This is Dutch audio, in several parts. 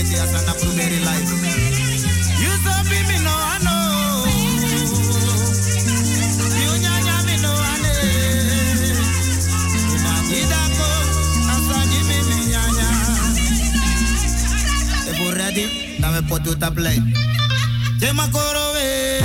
Already as an approve very life. You so be me no I know. You nyanya me no ane. Ina jidako asani me nyanya. If you ready, now we put you to play. Jema koro we.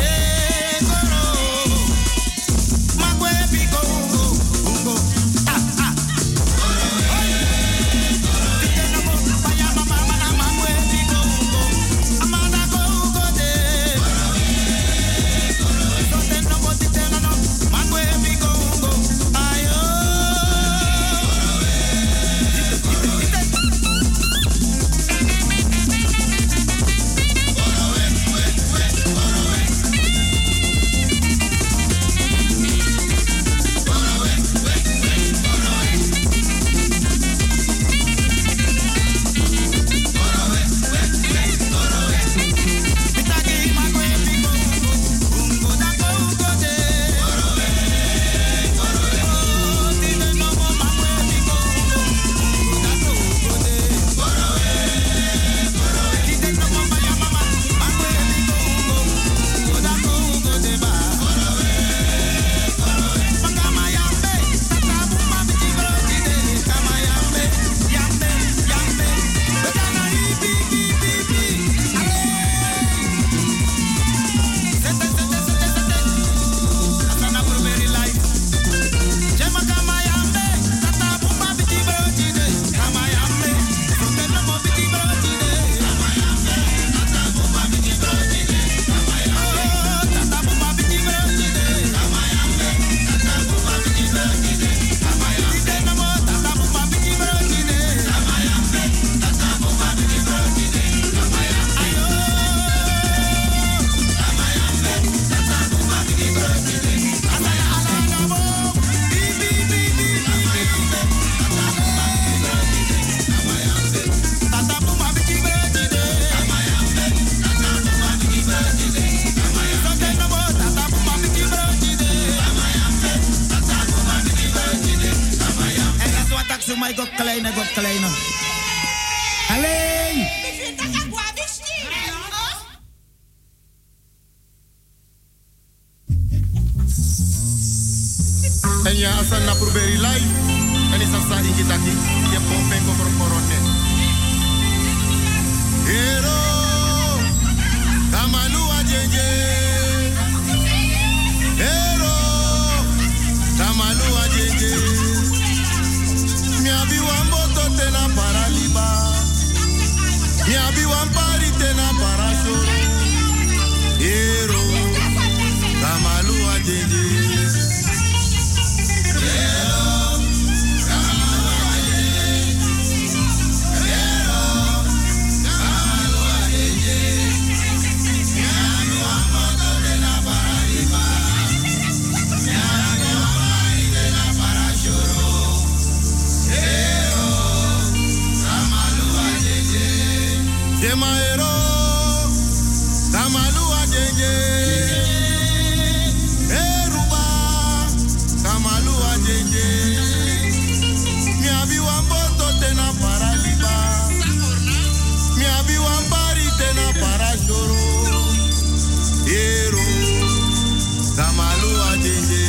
Kleine. Alleen! En ja, als we proberen live, en is dat zo ikitaki, je pompen over corona. Hero, Kamalu ajeje. Hero, Kamalu ajeje. Miabi wamboto tena paraliba. Miabi wampari tena parashoro. Hero, Kamalu ajeje. Maero, Kamalu ajeje, Eruba, Kamalu ajeje, Miabi wamboto tena paraliba, Miabi wambari tena parashoro, Ero, Kamalu ajeje.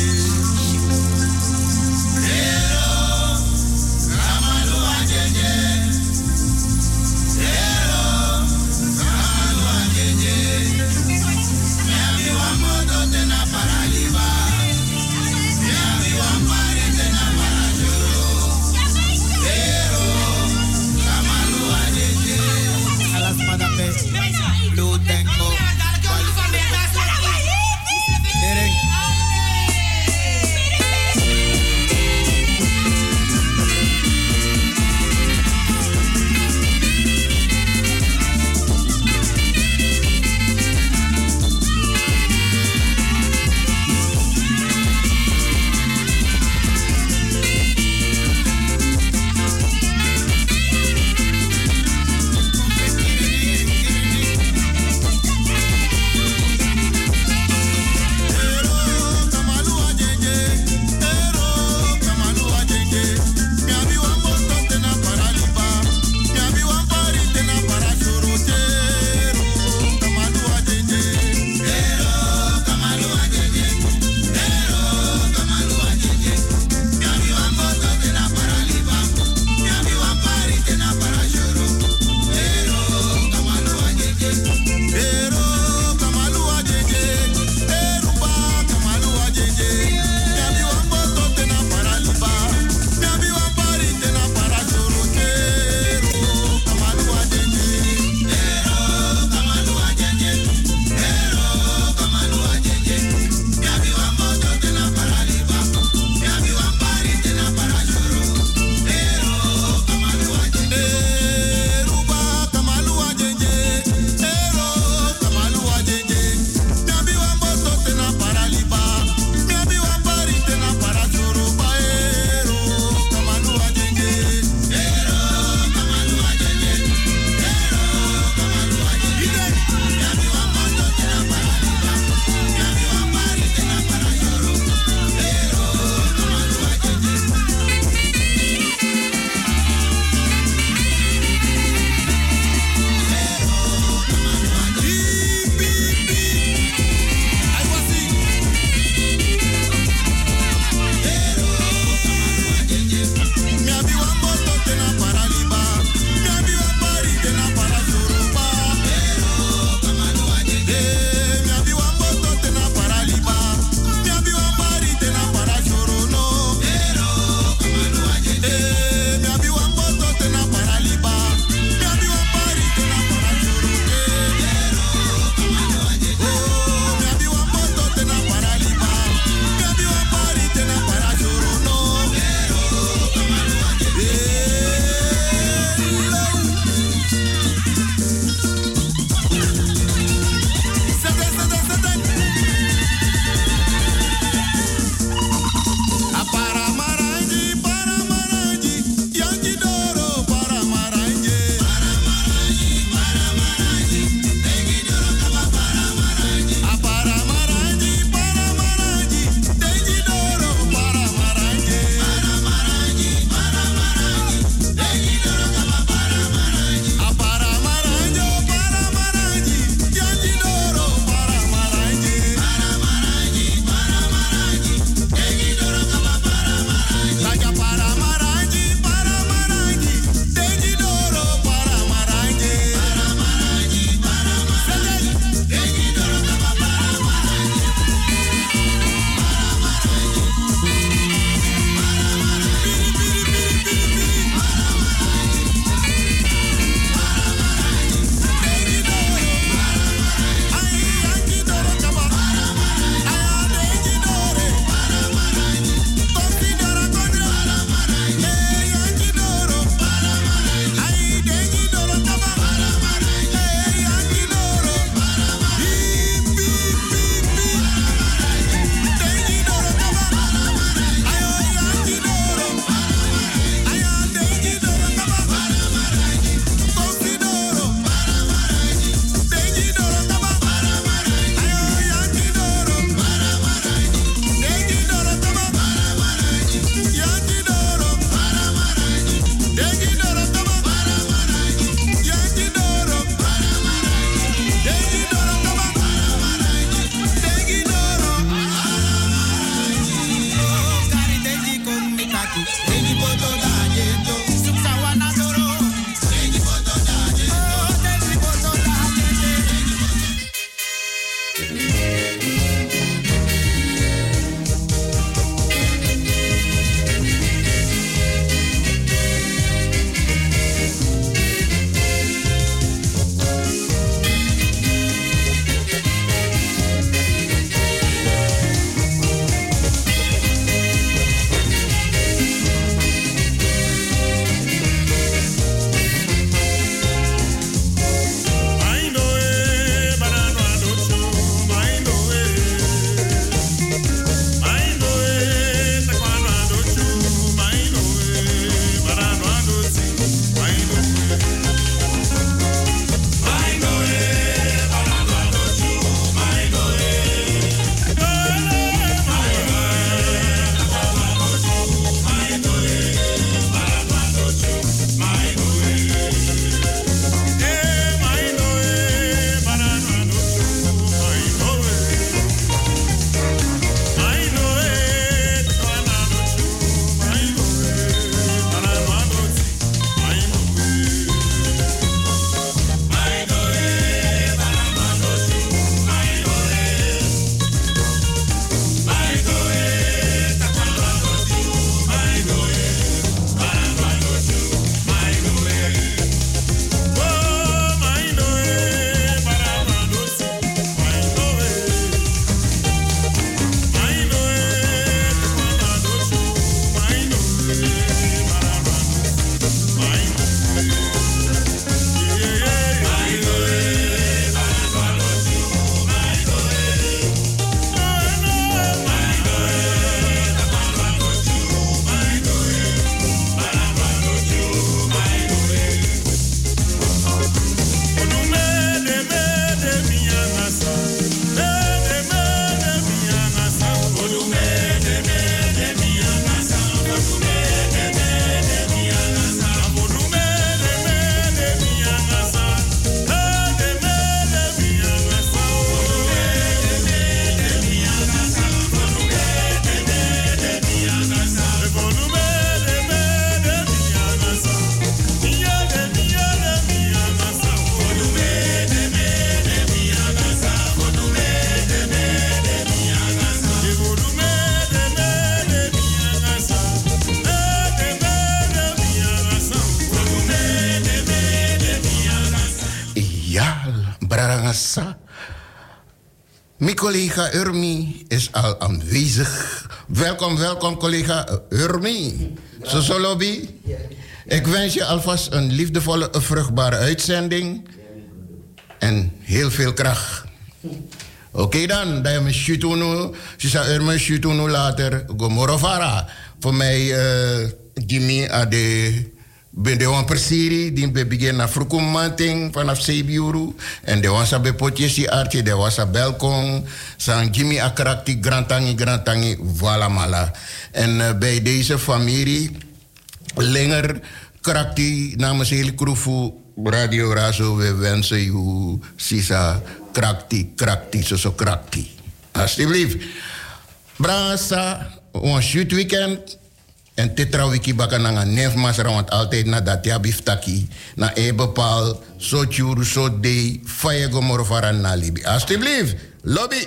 Brasa. Mijn collega Urmi is al aanwezig. Welkom collega Urmi. Zo lobby. Ik wens je alvast een liefdevolle, vruchtbare uitzending. En heel veel kracht. Oké dan, dat je me shooten. Ze zei Urmi shooten later. Gomorovara. Voor mij, Jimmy, ben de wan persiri, die begin na frukumanting vanaf Sebiuru. En de wan sabe potjes die artje, de was a belkong. San Jimmy akrakti, grantangi, voilà mala. En bij deze familie, langer krakti, namens hele kroefu, Radio Razo, we wensen u, sisa, krakti, zo krakti. Alsjeblieft. Brasa, een shoot weekend. En tetra wiki baka nanga nef masra, want altijd na dat ja biftaki. Na bepaal, so churu, so day, faye gomoro faran na libi. Alsjeblieft, lobby.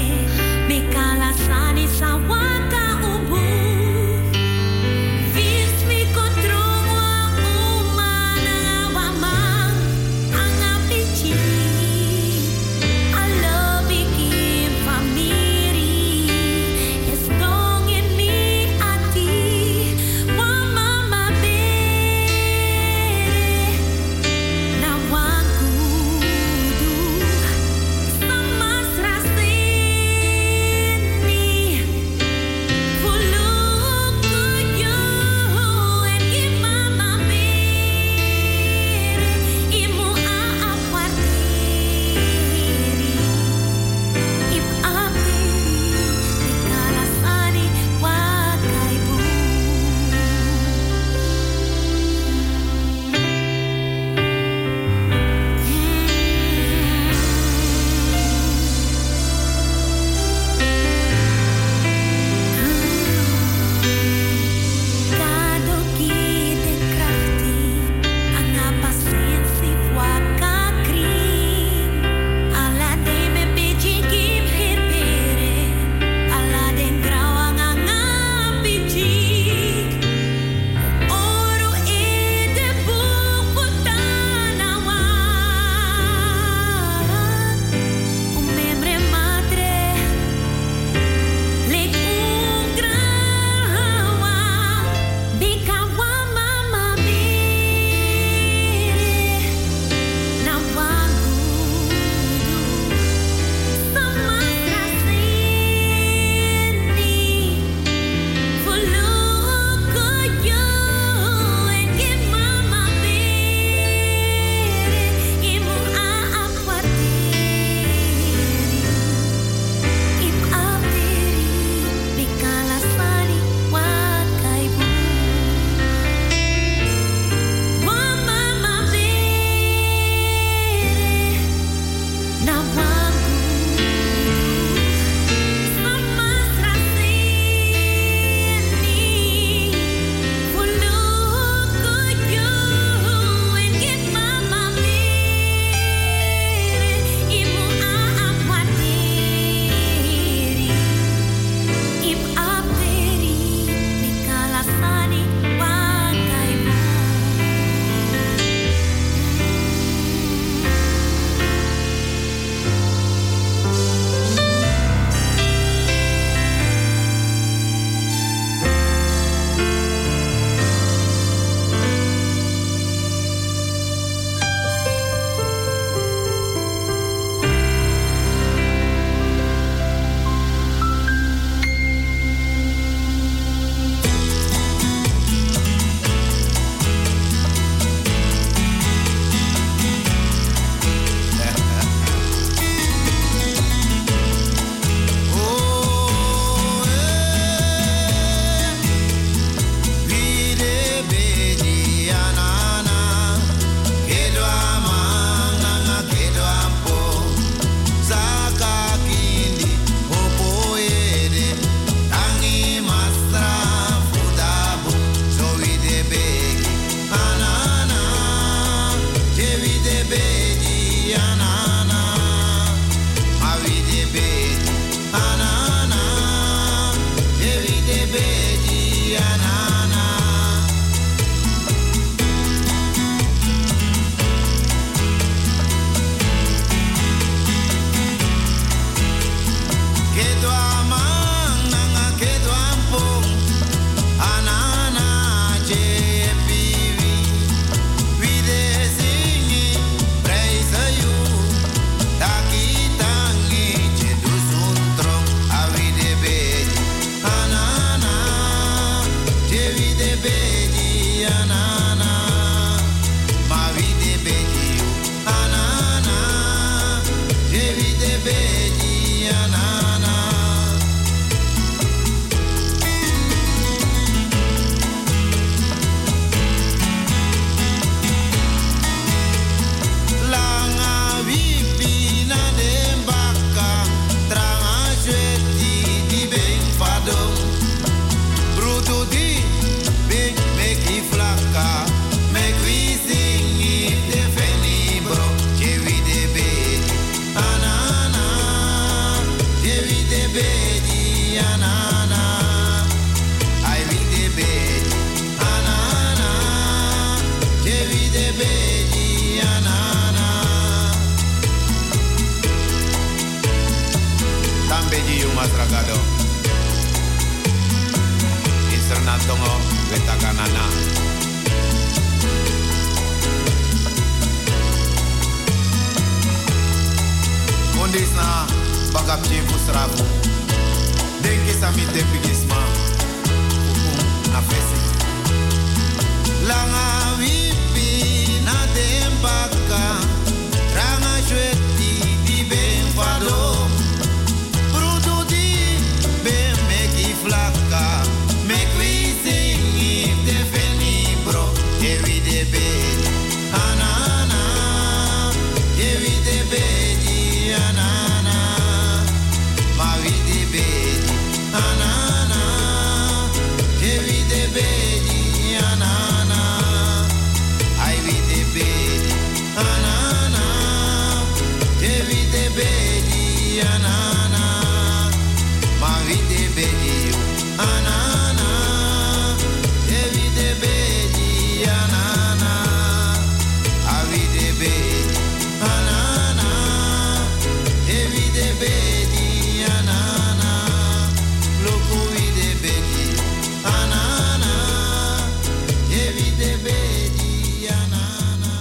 Sawaka ubu, beji anana. Langa wipi na dembaka, tranga zweti di ben fadom. Bruto di ben meki flaka, mek wi singi de feni bro, chewi de beji anana, chewi de beji anana, ai wi de beji anana, chewi de beji anana. Tambeji yung masragado. Isrenatongo wetakanana. Ondis na bagapje fusrabu. Denki sami tempigisma. Na fesi. Langa wipi na dembaka. Ranga shweti di ben fado. Bruto di ben meki flaka. Make we sing if the feni bro. Ewi de beji anana. Ewi de beji anana. Ma wi de beji anana. Ewi de beji anana. I wi de beji anana. Ewi de beji anana. Ma wi de beji anana. Ewi de beji anana. Awi de beji anana. Ewi de beji anana. Loko wi de beji anana. Ewi de beji anana.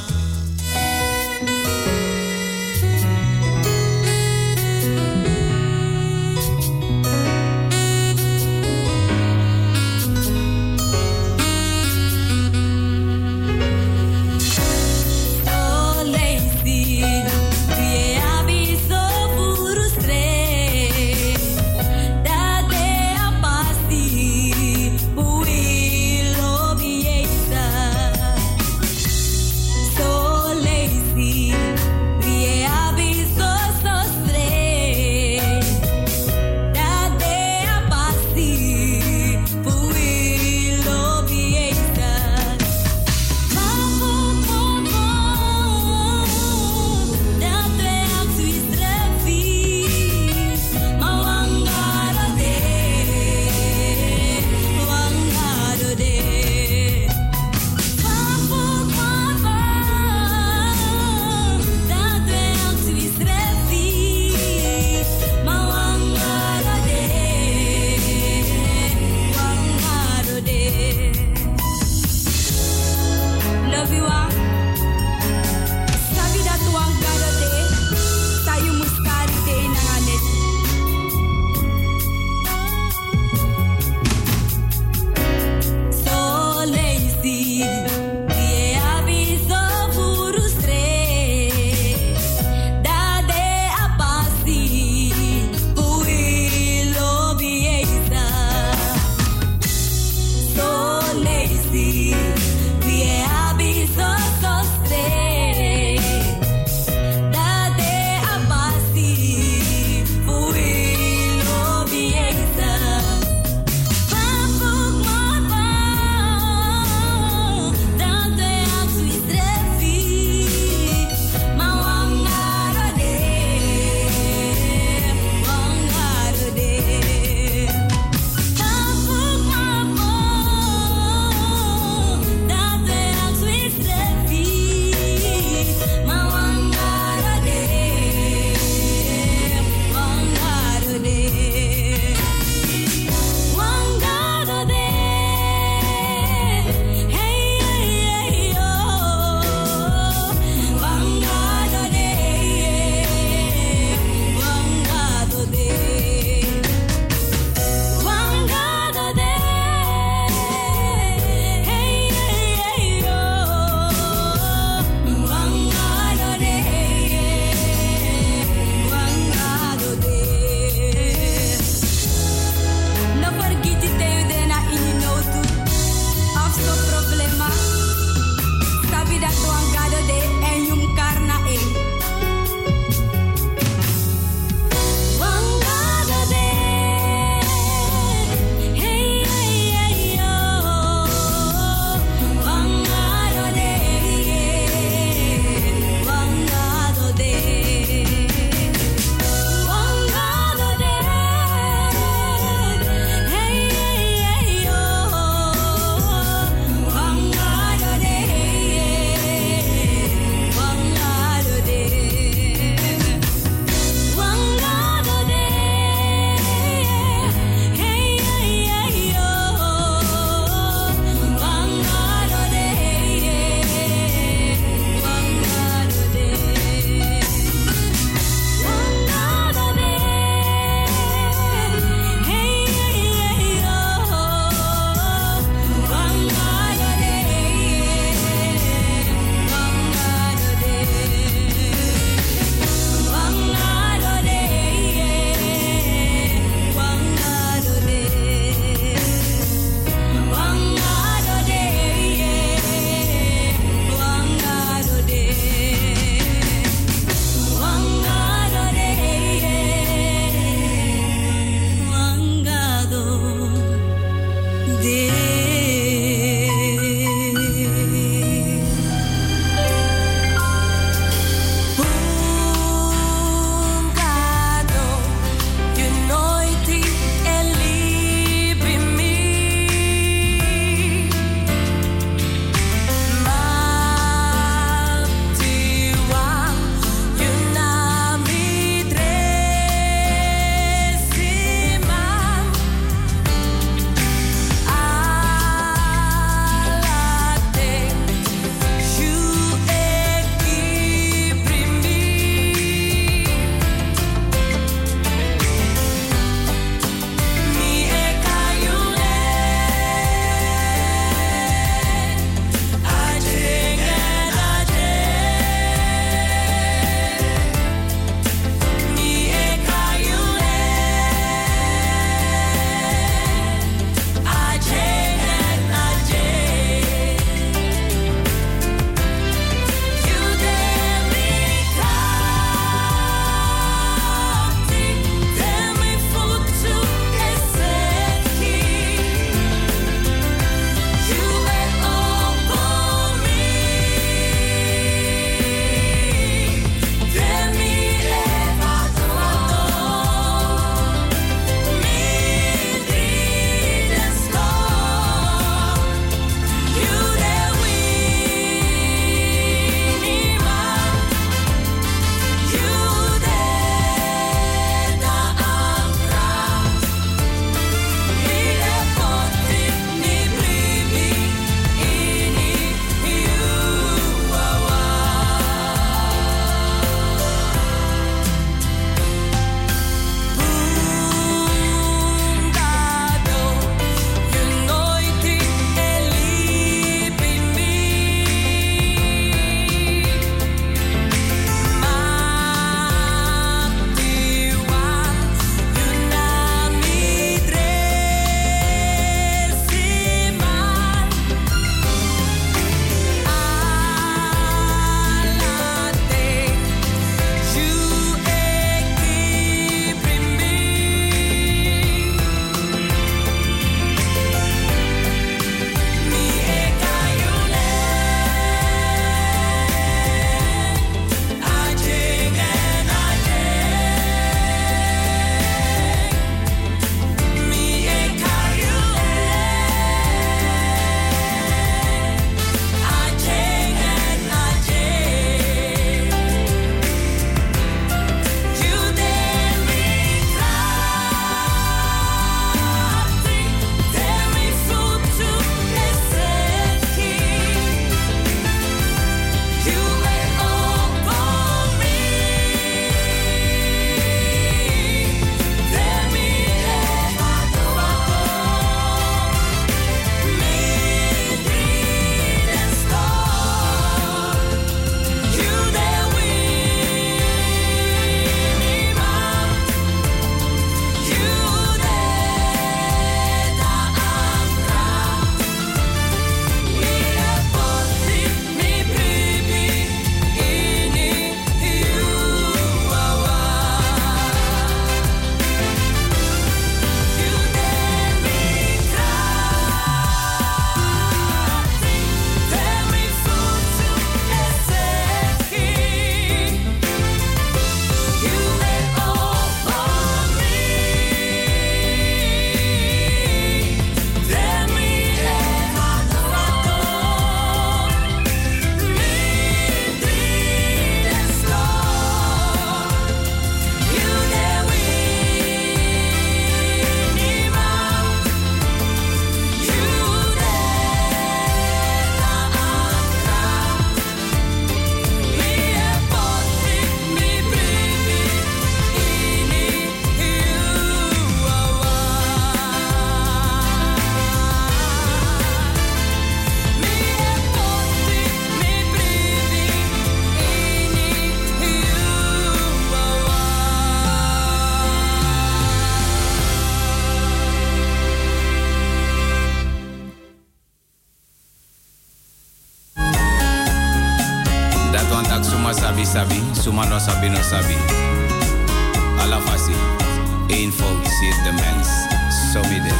Sumano sabi no sabi. Alafasi. Eenvoud ziet de mens. Somide.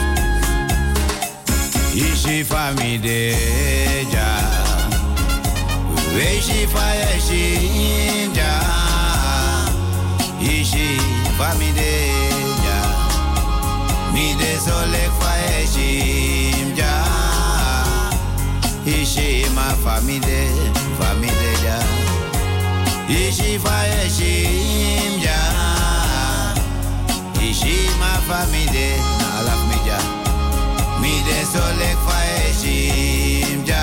Ishi famide ja. Weishi fa yeshi ja. Ishi famide ja. Mide solek fa yeshi ja. Ishi ma famide ja. Ishi fa yeshi ja. Ishi ma famide na alaf mi ja. Mide solek fa yeshi ja.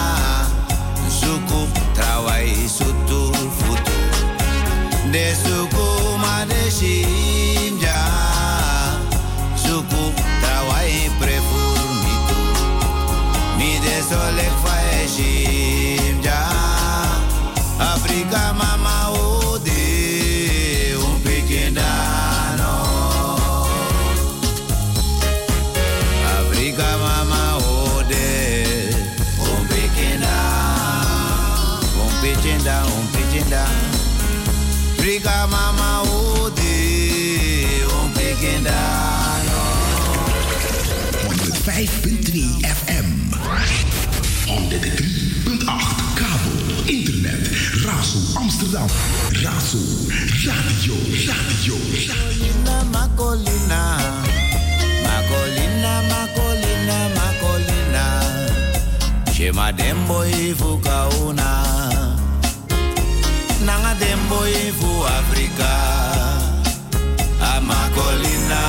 Suku trawai sutu futu. De suku ma de shimja. Suku trawai prefur mitu. Mi de solek fa shimja. Afrika mama ode un pequeñano. Afrika mama ode un pequeñano. Un pequeñano. Afrika mama ode un pequeñano. 105.3 FM. 103.8 kabel, internet, Razo Amsterdam, Razo, radio. Macolina, Shema dembo ifu kauna, nanga dembo ifu Afrika, Macolina,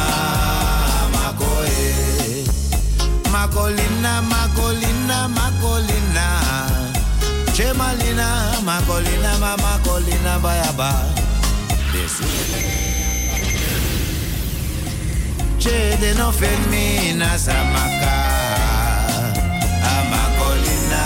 Chemalina, Macolina, bayaba. Che de no femina samaka. Macolina,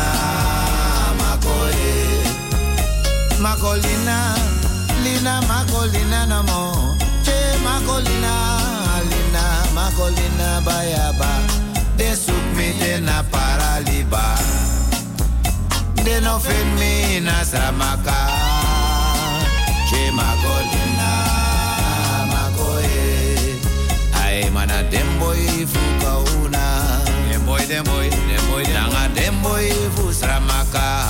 Macolina, Lina, Macolina namo. Che Macolina, Lina, Macolina, bayaba. De soek me de na paraliba. De no femina samaka. Che Macolina, Macoe. Ay mana demboy fuka una. Demboy. Nanga demboy fu sramaka.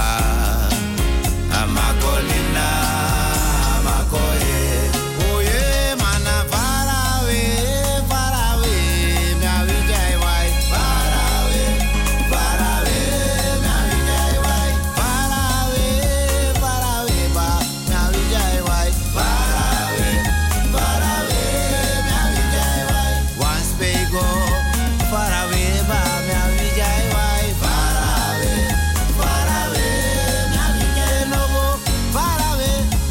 Macolina, Macoe. Oye mana farawe. Me avijay wai. Farawe. Me avijay wai. Farawe ba. Me avijay wai. Farawe. Me avijay wai. Once pego. Farawe ba. Me avijay wai. Farawe. Me avijay no go. Farawe.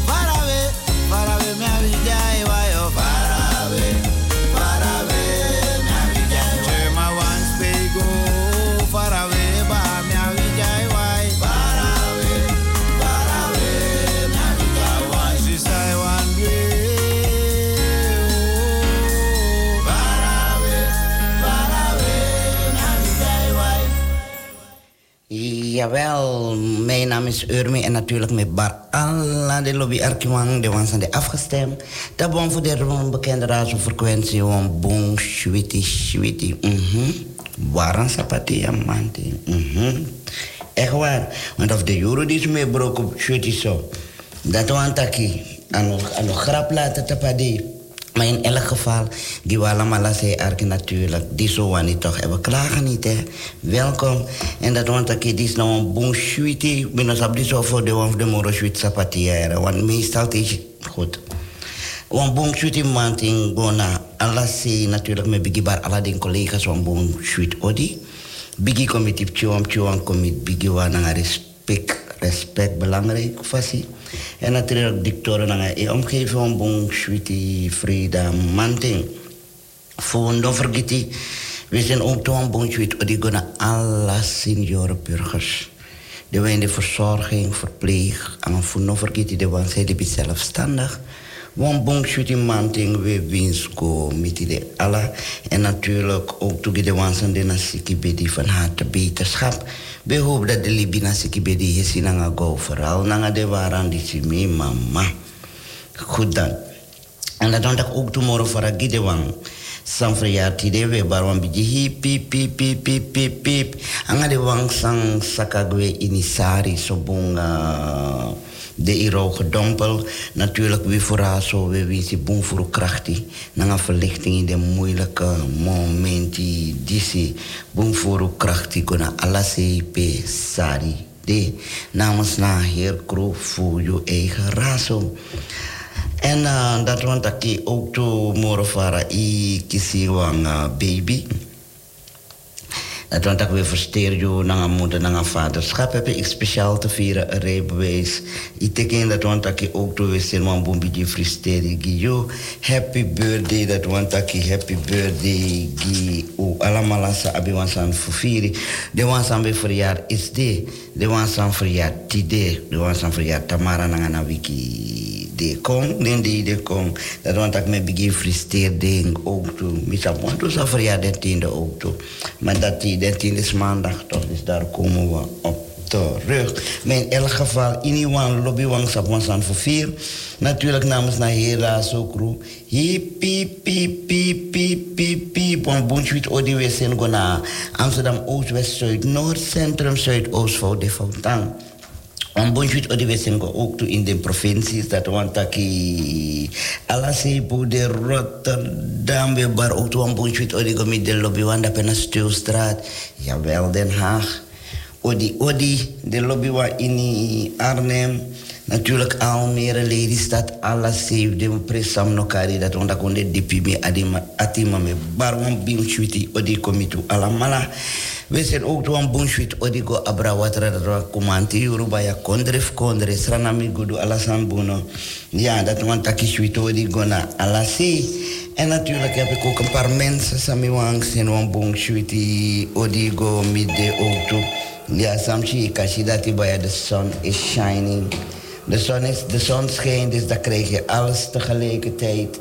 Me avijay wai. Oh farawe. Me avijay wai. Chema once pego. Farawe ba. Me avijay wai. Farawe. Me avijay wai. She say one day. Farawe. Me avijay wai. Jawel, mijn naam is Urmi en natuurlijk met Bar Allah de lobby Arkiwang, de wansen de afgestemd. Dat bon voor de bekende radiofrequentie, een boom, sweetie. Waarom sapati manti? Echt waar, want of de euro die is meebroken op sweetie zo. Dat want taki, aan grap laten te padie. Maar in elk geval, die we allemaal zeggen natuurlijk, die zo wanneer toch hebben klagen niet, hè. Welkom. En dat want ik is nou een boom sweetie, binnen op die zo voor de moro sweet sapatia, want meestal is goed. Een boom sweetie man in Gona, alles natuurlijk met bigi bar alle den collega's van boom sweet odi. Bigi committee tjoam commit bigi wana respect belangrijk fasie. En natuurlijk dictoren naar je omgeving van bon sweetie Frida Manting. Voor don't forget we zijn ook toch een bon sweet die gaan alle seniorenburgers. Die wij in de verzorging, verpleeg en voor don't forget de want zij die zelfstandig. One bon sweetie Manting we winsko met de alla en natuurlijk ook toe de wansen de nasiki bedi van harte beterschap. We hopen dat de Libina sikibedi is in een go vooral. Nanga de waran die si me mama. Goed dan. En dat dan ook tomorrow voor een gidewang. Sang verjaardag die we baron biji pip pip pip pip pip pip. Anga de wang sang sakagwe inisari sobong de iro gedompel. Natuurlijk weer voor zo we wisi boom voor krachtig. Nanga verlichting in de moeilijke momenten disi boom voor krachtig kona alase pe sari. De namens na heer Kroeg voor je eigen raso. En dat want ik ook to morofara i kisi wang baby. Dat want ik weer versteer je naar moeder naar vaderschap heb ik speciaal te vieren een rijbewijs. Ik teken dat want ik ook to weer zijn man bombie fristeri giyo. Happy birthday dat want ik happy birthday gi o allemaal sa abiwan san fufiri. De wan san be verjaar is de wan san verjaar tide de wan san verjaar Tamara na wiki. De kom, de kom. Dat want ik me begin fristeer ding ook toe. Misa want sa verjaar de tiende ook toe. Maar dat die de tiende is maandag toch, dus daar komen we op terug. Maar in elk geval, in die lobby wang sapwan san voor 4. Natuurlijk namens naar Hera Sokru. Hiep, piep, piep, piep, piep, piep, piep. Want Boenswit Odi we zijn gona Amsterdam Oost, West, Zuid, Noord, Centrum, Zuidoost, voor de Foutang. Want Boenswit Odi we zijn ook toe in de provincies. Dat want aki Alasepo de Rotterdam we bar ook toe want Boenswit Odi go met de lobby wanda pena Stuwstraat. Jawel, Den Haag. Odi, de lobby wa in Arnhem. Natuurlijk Almere, Lelystad, Alasepo, de presam nokari dat onda konde DPB atima me barwan Boenswit Odi komitu alamala. We zijn ook door een bonsuit odigo abrawatra dat kumanti Yoruba ya kondre sranami gudu alasan bono. Ja, dat want takiswit odigo na alasi. En natuurlijk heb ik ook een paar mensen samiwang zijn een bonsuit odigo midde ook toe. Ja, samchi kashi dat ibaya the sun is shining. De zon schijnt, dus dan krijg je alles tegelijkertijd.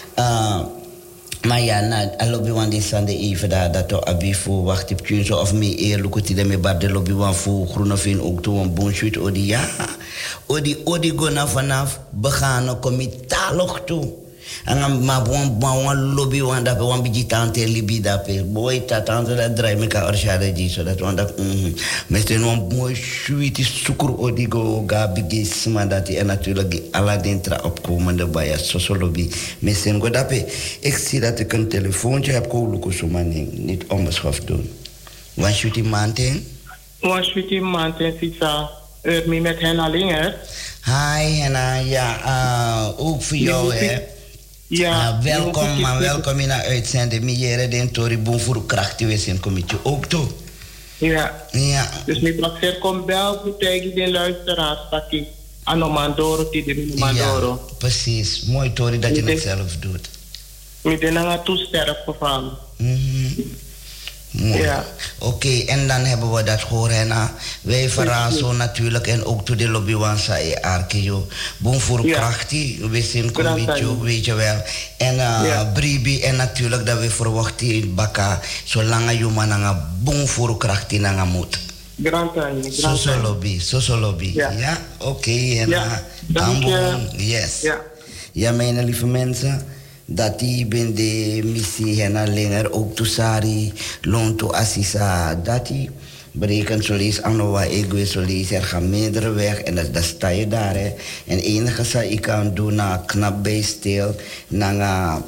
Maar ja, na lobby wan die sande even daar dat to abi voor wacht op kunzo of me eerlijk de me bar de lobby wan voor Groeneveen ook toe een bonsuit odi ja. Odi go na vanaf begaan komitalog toe. En maar wan lobby wan dat wan biji tante libi dat pe boy tante dat draai me ka orshade di so dat wan dat meteen wan mooi sweet sukur odi go ga bigis man dat en natuurlijk alla dentra opkomende bij so lobby meteen go dat pe ik zie dat ik een telefoontje heb ko luko so man niet onbeschoft doen wan sweetie manten Sisa me met Henna Linger. Hi Henna, ja ook voor jou hè. Ja, welkom in de uitzending. Mijere den Tori Boom voor kracht we zijn comité ook toe. Ja. Dus met wat ver komt bel voor tegen de luisteraars pakkie. Anomandoro die de Mandoro. Ja, precies. Mooi Tori dat je het zelf doet. Met de lange toesterf gevallen. Mooi. Ja. Oké, en dan hebben we dat gehoord. Wij verrassen natuurlijk en ook toe de lobby wansa e arkeo. Boom voor krachtie, we zijn comité, weet je wel. En Bribi en natuurlijk dat we verwachten in Baka, zolang je man een boom voor krachtie nanga moet. Soso lobby. Ja, oké. En dank je. Yes. Ja, mijn lieve mensen. Dat die ben de missie henna langer ook toesari lonto assisa dat die berekent solis anowa egwe solis er gaan meerdere weg en dat sta je daar hè en enige sa ik kan doen na knap bij stil na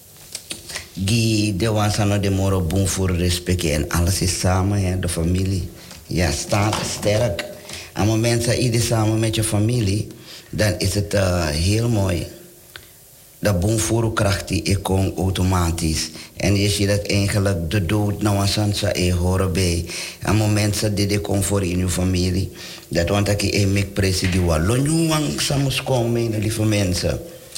gi de wansano de moro boom voor respect en alles is samen hè de familie ja staat sterk aan moment dat iedereen samen met je familie dan is het heel mooi. Dat boom voor krachtig komt automatisch. En je ziet dat eigenlijk de dood nou een sansa horen bij. En momenten dat dit komt voor in uw familie. Dat want dat je een mek president die wel lonjuwang samus komen, lieve mensen.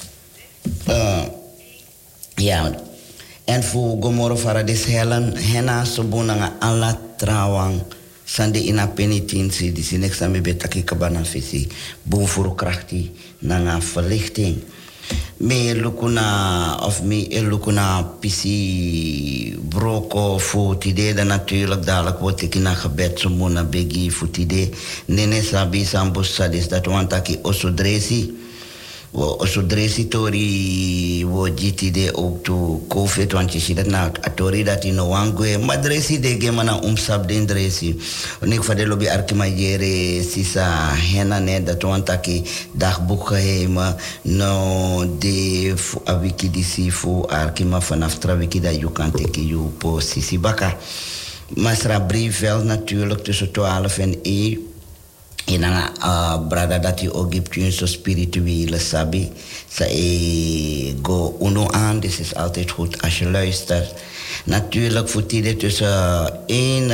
Ja. En voor gomoro faradis helen henna sobonanga alla trawang. Sande ina penitentie die sin niks aan me betaki kabana visi. Boom voor krachtig nanga verlichting. Me lukuna pisi broko futide dan natuurlijk dadelijk wordt ik na gebed zo mona begi futide nene sabi sambo sadis dat want aki osodresi Zo dresitori wo GTD ook to COVID, want je ziet dat nou, atori dat in Oangwe, maar dresi de gemana umsap den dresi. Onik van de lobby arkimayere sisa hena net dat wantaki dagboek geheime no de awiki disi fu arkima vanaf trawiki dat you kan teki you po sisi baka. Masra Briefveld natuurlijk tussen 12 en 1. En dan brada dat hij ook heeft zo spirituele sabi. Ze go uno aan, dus is altijd goed als je luistert. Natuurlijk voor die tussen 1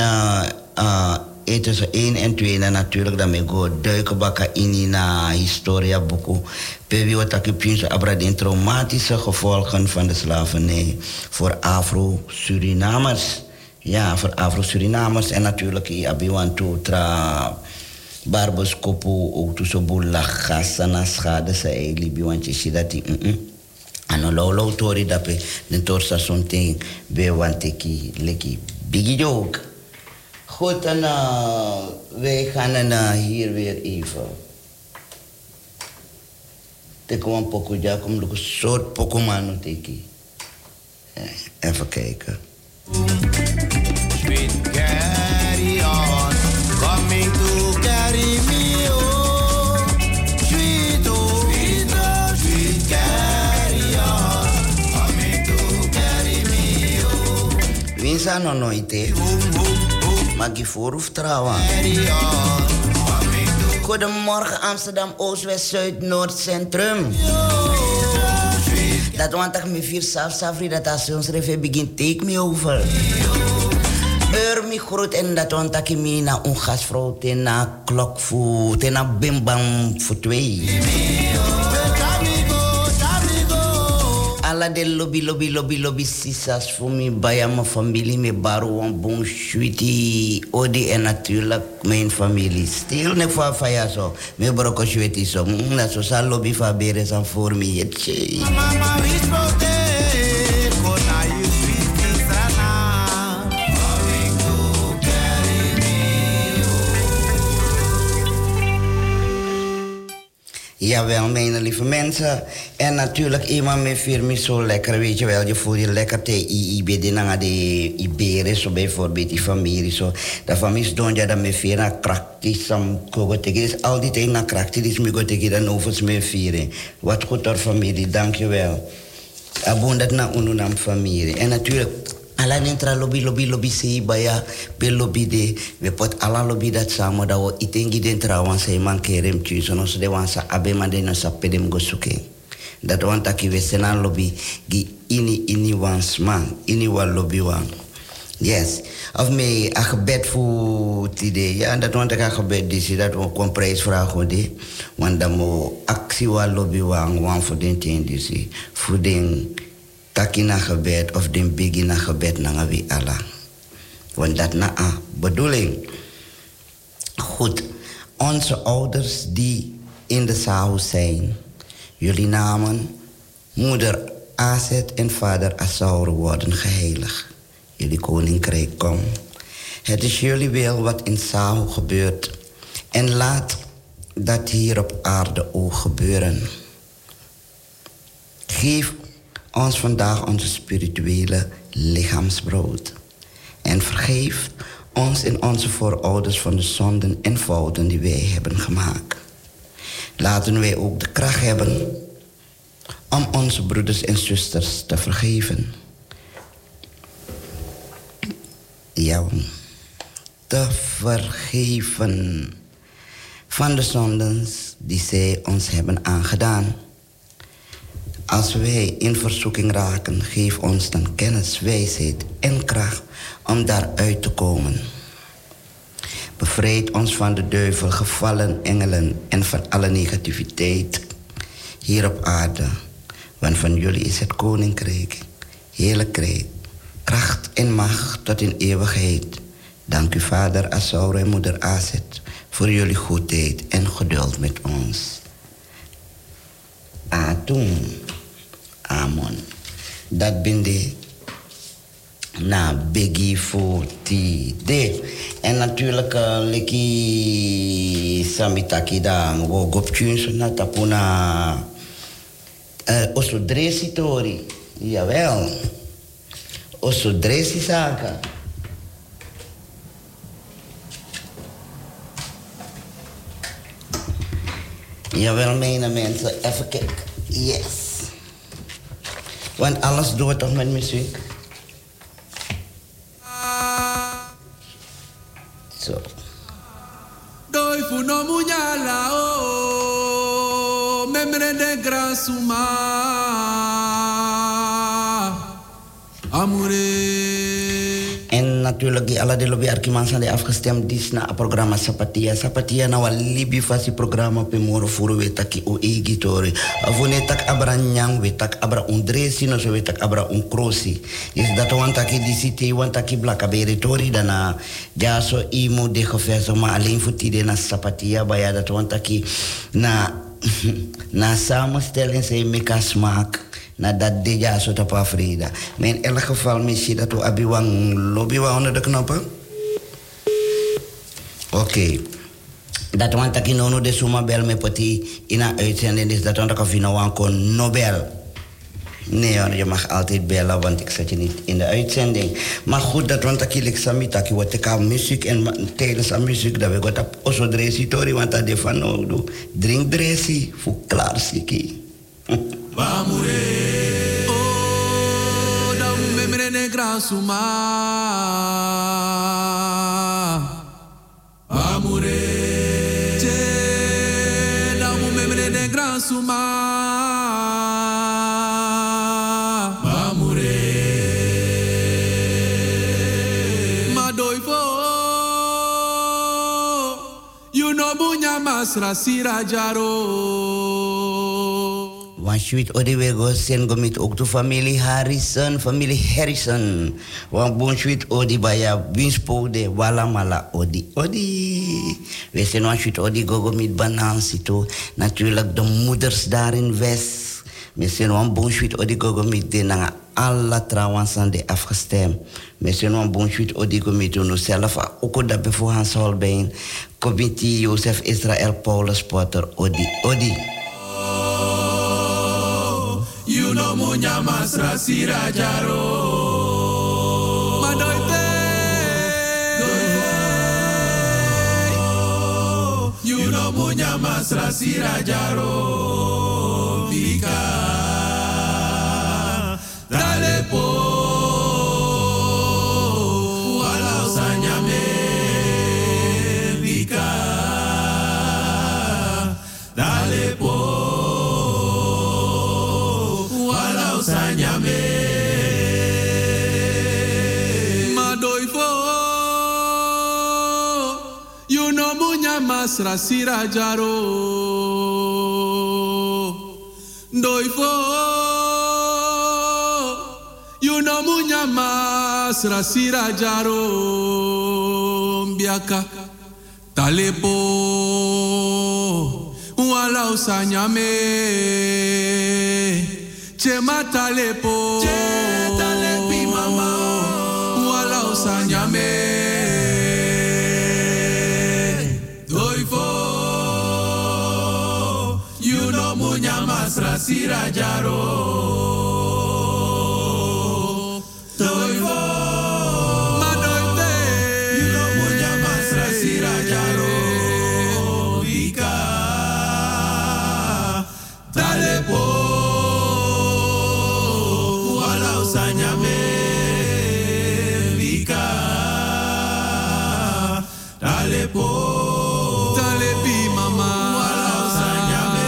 en 2 en natuurlijk dan me go duiken bakken in na historia boeken. Pewi wat ik heb abra de traumatische gevolgen van de slavernij voor Afro-Surinamers. Ja, voor Afro-Surinamers en natuurlijk i abiwan tra Barbos kopu ook tussen boelaga sana schade sa libi want je ziet dat die ano lolo tori dape de torsa something be want ik leki biggie joke. Goed en wij gaan hier weer even. Teko een poco ja kom een soort Pokémon teki. Even kijken. Sweet carry on, coming to carry me oh. Sweet oh, sweet oh, sweet carry on, coming to carry me oh. Winsa no noite, magi voorhoef trouwen. Goedemorgen Amsterdam, Oost, West, Zuid, Noord, Centrum. Dat want ik me vier safri dat als ons refe begin take me over. Me groot en dat want ik me na een gastvrouw tena klok voor tena bimbam voor 2. Alla de lobby sisas voor me bij mijn familie me baro een bon sweetie odi en natuurlijk mijn familie. Stil ne voor faya zo me broko sweetie zo na zo sa lobby fa bere san voor me yetje. Mama whisper kona you sweetie sana. Coming to carry me Jawel, mijn lieve mensen. En natuurlijk, iemand met firma zo lekker, weet je wel. Je voelt je lekker te IBD na de Iberen, zo bijvoorbeeld die familie. Zo. Dat familie doen je dan met firma krachtig, sam kogo tegen. Al die dingen krachtig, dus me go tegen dan overs met firma. Wat goed door familie, dankjewel. Abondat na ununam familie. En natuurlijk. Ala nintra lobby sei baya pe lobby de we pot ala lobby dat samen dat we itengi dentra wan sei man kerem tu so no se de wan sa abe man de no sa pedem go suke dat wan taki we senan lobby gi ini wans man ini wa lobby wan yes of me a gebed voor tide ja dat wan taka gebed dis dat we kon prijs vragen de wan da mo actie wa lobby wan voor den ten dis voor den taki na gebed of den bigi na gebed na wie Allah. Want dat na bedoeling. Goed, onze ouders die in de zaal zijn. Jullie namen moeder Azet en vader Asaur worden geheiligd. Jullie koninkrijk kom. Het is jullie wil wat in zaal gebeurt. En laat dat hier op aarde ook gebeuren. Geef ons vandaag onze spirituele lichaamsbrood. En vergeef ons en onze voorouders van de zonden en fouten die wij hebben gemaakt. Laten wij ook de kracht hebben om onze broeders en zusters te vergeven. Ja, te vergeven van de zonden die zij ons hebben aangedaan. Als wij in verzoeking raken, geef ons dan kennis, wijsheid en kracht om daaruit te komen. Bevrijd ons van de duivel, gevallen engelen en van alle negativiteit hier op aarde. Want van jullie is het koninkrijk, heerlijkheid, kracht en macht tot in eeuwigheid. Dank u vader Asaur en moeder Azet voor jullie goedheid en geduld met ons. Atum. Amen. Dat ben de na biggie voor die de. En natuurlijk leki samitaki da go gopchuns na tapuna Osso dresi tori. Jawel. Osso dresi zaken. Jawel, mijn mensen. Even kijken. Yes. Want alles doen we toch met muziek? Zo. Doi funo munyala o memre de gran suma amore. En natuurlijk die alle de lobby arkiman zijn afgestemd dis na het programma Sapatia. Sapatia na wel libi fasi programma pe moro furu we taki o egitori. Avone tak abra nyang we tak abra undresi no so we tak abra unkrosi. Is dat want taki disiti want taki blaka beritori dana jaso imo de gefeso ma alleen futide na Sapatia baya dat want taki na samenstelling se meka smaak. Na dat deja zo te pavreda. Maar in elk geval misschien dat we abiwang lobby onder de knoppen. Oké. Dat want ik nono de suma bel me poti in een uitzending is dat want ik afino wan kon Nobel. Nee, je mag altijd bellen, want ik zet je niet in de uitzending. Maar goed, dat want iklik samit dat je wat ik aan muziek en tijdens aan muziek dat we wat op osso dresi tori want dat de van nou doe. Drink dresi voor klaar siki. Vamure, oh, da memre ne gran suma. Vamure, che, da memre ne gran suma. Vamure, ma doi fo, you know bunya masra sirajaro. Want sweet odi sen gomit ook de familie Harrison. Want bon sweet odi baya winspo de wala mala odi. We zijn want sweet odi gomit banansi to. Natuurlijk de moeders daar in West. We zijn want bon sweet odi gomit de na alle trouwens aan de afgestemd. We zijn want bon sweet odi gomit no zelf ook dat bevoor Hans Holbein. Committee Joseph Israel Paulus Potter odi. You know munya masra sirajaro. Madoite. You know munya masra sirajaro. Vika. Dale po. Wala usanyame. Vika. Dale po. Sanyame Madoifo You know munya masra sirajaro Doifo You know munya masra sirajaro Biaka Talepo Wala usanyame Chema talepo, talepi mama, wala usanyame. Doifo, you know munya masra sirajaro. Doifo, madoite, you know munya masra sirajaro. Vika, talepo. Sanyame Vika Talepo Talepi mama Wala sanyame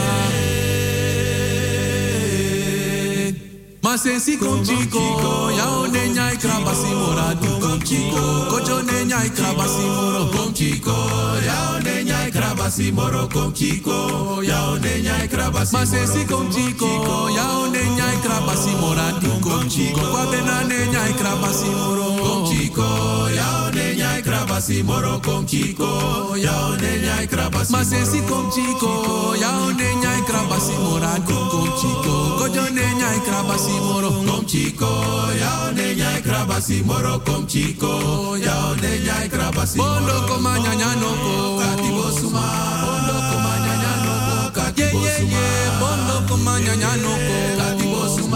Masensi kom chico Ya one nyai krabasi mora du kom chico Kojo ne nyai krabasi moro kom chico Ya one nyai krabasi moro kom chico Ya one nyai krabasi moro Masensi kom chico Ya one nyai krabasi mora du kom chico Kwa bena ne nyai krabasi moro kom chico Ya one nyai krabasi moro kom chico Ya one nyai krabasi moro Masensi kom chico Ya one nyai krabasi mora du kom chico Kojo ne nyai krabasi moro kom chico Ya one nyai krabasi moro kom chico Ya one nyai krabasi moro Bondo koma nyanya noko Katibo suma Bondo koma nyanya noko Katibosuma. Bondo koma nyanyanoko. Katibosuma.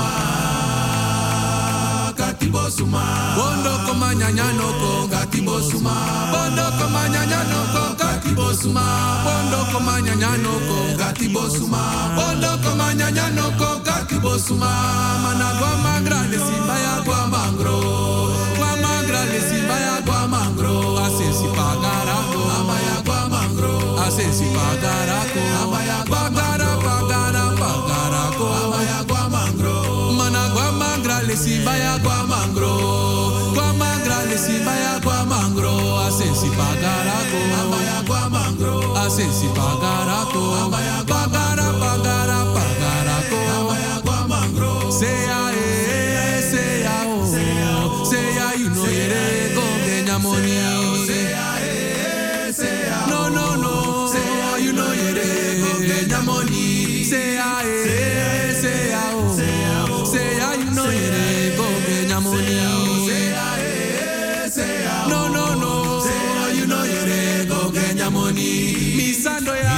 Katibosuma. Bondo koma nyanyanoko. Katibosuma. Bondo koma nyanyanoko. Katibosuma. Bondo koma nyanyanoko. Katibosuma. Bondo koma nyanyanoko. Katibosuma. Managwa mangrale simbaya gwa mangro. Gwa mangrale simbaya gwa mangro. Asesi pagarako. Amaya gwa mangro. Asesi pagarako. Amaya pagara pagara pagarako. Amaya gwa mangro. Managwa mangrale simbaya gwa mangro. Gwa mangrale simbaya gwa mangro. Asesi pagarako. Amaya gwa mangro. Asesi pagarako. Amaya pagara pagara pagarako. Amaya gwa mangro. Say ya oh. Say ya you know yere go genya money. Say ya no say ya you know yere go genya money. Say ya oh. Say ya you know yere go genya money. Say ya no say ya you know yere go genya money. Mi sando ya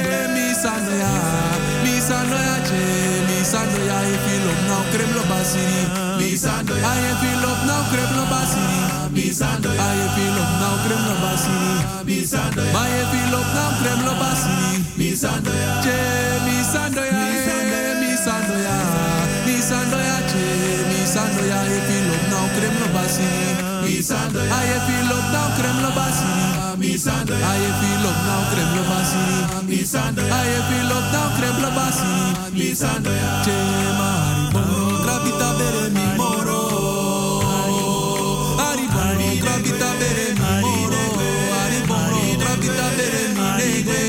che, mi sando ya e filo now crem lo basiri. Mi sando ya e filo now crem lo basiri. Mi sando ya e filo now crem lo basiri. Mi sando ya e filo now crem lo basiri. Mi sando ya che, mi sando ya mi sando ya. Mi sando ya che, mi sando ya e filo now crem lo basiri. Mi sando ya e filo now crem lo basiri. Mi sando ya e filo now crem lo basiri. Mi sando ya e filo now crem lo basiri. Mi sando ya che mariboro grabita bere mi moro. Ariboro grabita bere mi moro. Ariboro grabita bere mi negwe.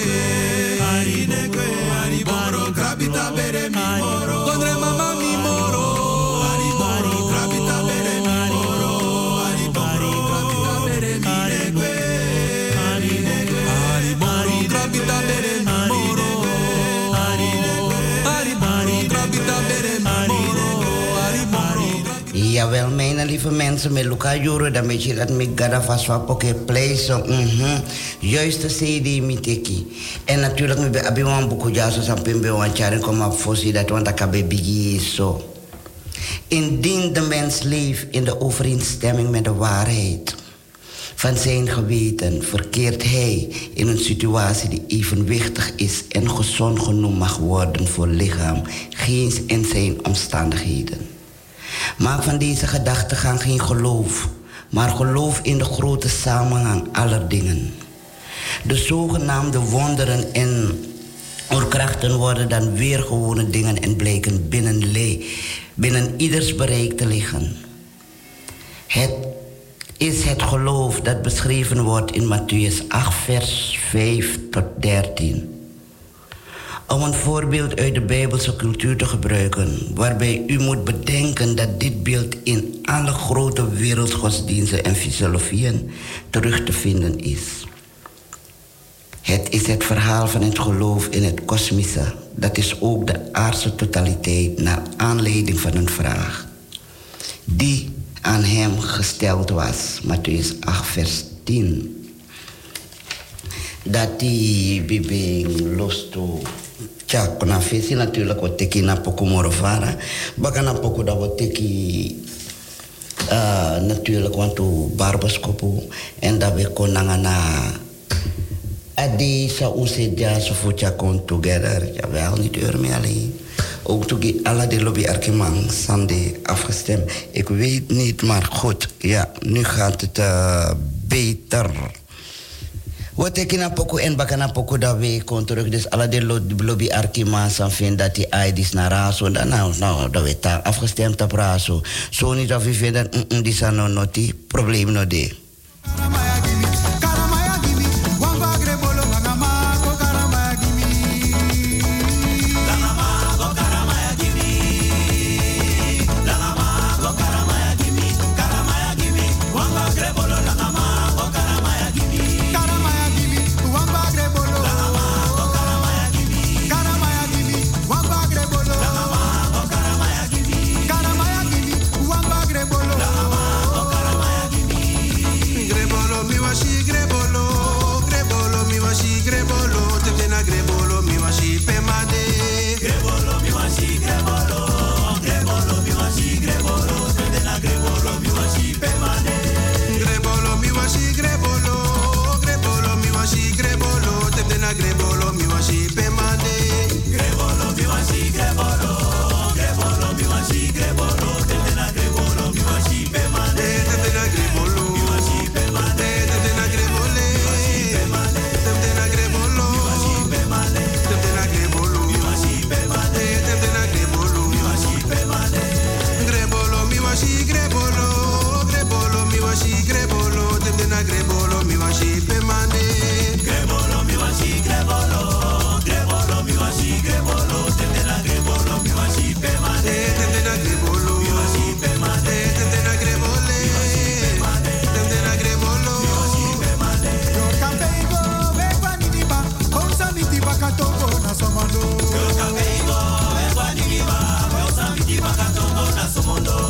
Ariboro grabita bere mi moro. Condre mama mi moro. Ariboro grabita bere mi moro. Ariboro grabita bere mi negwe. Ariboro grabita bere mi moro. Jawel, mijn lieve mensen, met Luca Juro, dan weet je dat ik gada vast van poke play zo. Juiste CD miteki. En natuurlijk met bij abiwan buku jaso sampin bij wan charen kom op fosi dat want ik heb bigi zo. Indien de mens leeft in de overeenstemming met de waarheid van zijn geweten, verkeert hij in een situatie die evenwichtig is en gezond genoeg mag worden voor lichaam, geest en zijn omstandigheden. Maak van deze gedachtegang geen geloof, maar geloof in de grote samenhang aller dingen. De zogenaamde wonderen en oorkrachten worden dan weer gewone dingen en blijken binnen ieders bereik te liggen. Het is het geloof dat beschreven wordt in Mattheüs 8 vers 5 tot 13. Om een voorbeeld uit de Bijbelse cultuur te gebruiken, waarbij u moet bedenken dat dit beeld in alle grote wereldgodsdiensten en filosofieën terug te vinden is. Het is het verhaal van het geloof in het kosmische. Dat is ook de aardse totaliteit naar aanleiding van een vraag die aan hem gesteld was. Mattheüs 8 vers 10. Dat die bibing losto. Ja, kona fesi natuurlijk wat teki na poku morovara. Baka na poku da wat teki natuurlijk want to barbaskopu en dat we konanga na adi sa useja so fucha kon together. Ja, wel niet meer alleen. Ook toen alle de lobby Arkimang Sunday afgestemd. Ik weet niet, maar goed. Ja, nu gaat het beter. Wat ik na poco en bakana poco dat we kon terug. Dus alle de lobby Arkimang vinden dat die ID's naar raso. Dan nou dat we daar afgestemd op raso. Zo niet dat we vinden die zijn nog not die probleem nog de. washi grebolo, temde na grebolo, mi washi pemane. Grebolo, mi washi grebolo, grebolo, mi washi grebolo, temde na grebolo, mi washi pemane. Grebolo, mi washi grebolo, grebolo, mi washi grebolo, temde na grebolo, mi washi pemane. Temde na grebolo, mi washi pemane. Temde na grebole, temde na grebolo, mi washi pemane. Temde na grebolo, mi washi pemane. Temde na grebolo, mi washi pemane. Grebolo, mi washi grebolo, grebolo, mi washi grebolo, temde na grebolo, mi washi pemane. Grebolo, mi washi grebolo, grebolo, mi washi grebolo, temde na grebolo, mi washi pemane. Temde na grebolo, mi washi pemane. Temde na grebole, temde na grebolo, mi washi pemane. Yo campego, beguanidiba, konsanitiba katongo na somondo. Yo campego, beguanidiba, konsanitiba katongo na somondo.